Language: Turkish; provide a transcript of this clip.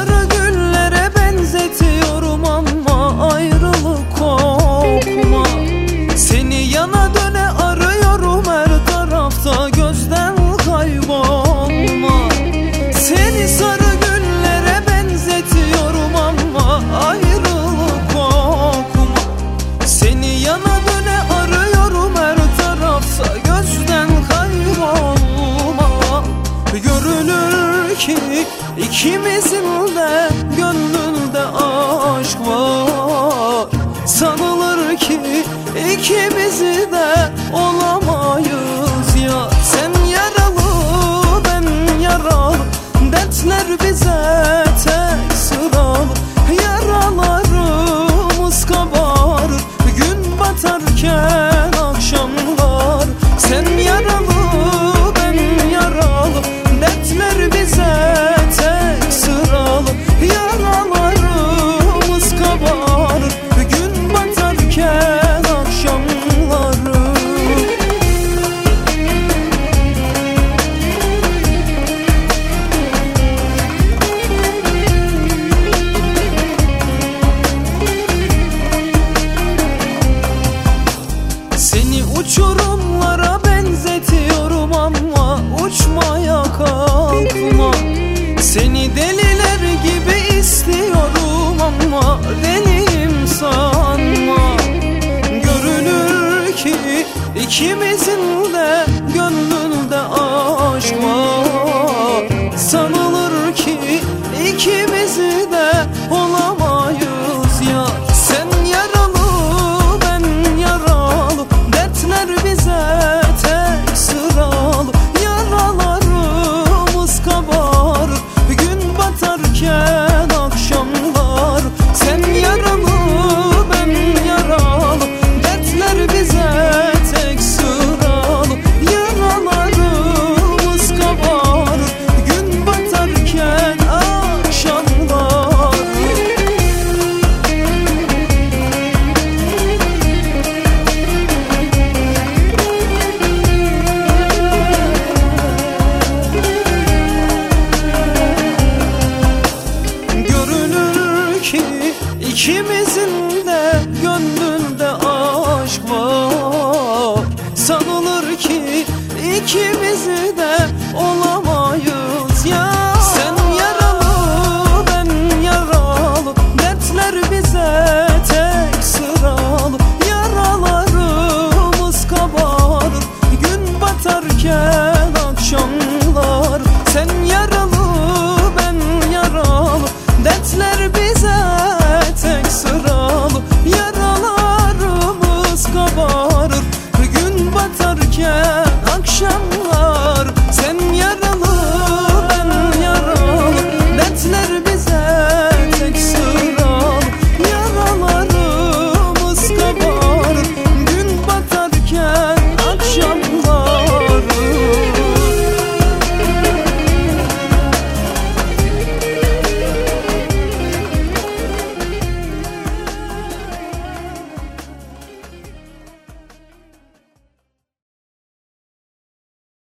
sarı güllere benzetiyorum ama ayrılık kokma. Seni yana döne arıyorum her tarafta, gözden kaybolma. Seni sarı güllere benzetiyorum ama ayrılık kokma. Seni yana döne arıyorum her tarafta, gözden kaybolma. Görünür ki ikimizin de gönlünde aşk var. Sanılır ki ikimizi de olamayız ya. Sen yaralı ben yaralı, dertler bize tek sıralı. Yaralarımız kabarır gün batarken akşamlar. Sen yaralı ben yaralı, dertler bize tek sıralı. Yaralarımız kabarır gün batarken akşamları. Seni uçurumlara benzetiyorum ama uçmaya kalkma. Seni deliler gibi istiyorum ama deliyim sanma. Görünür ki ikimizin de gönlünde aşk var. Sanılır ki ikimizi de olamayız ya. Sen yaralı ben yaralı, dertler bize tek sıralı. Yaralarımız kabarır gün batarken akşamlar. Sen yaralı ben yaralı, dertler bize tek sıralı. Yaralarımız kabarır gün batarken akşamlar. Görünür ki ikimizin de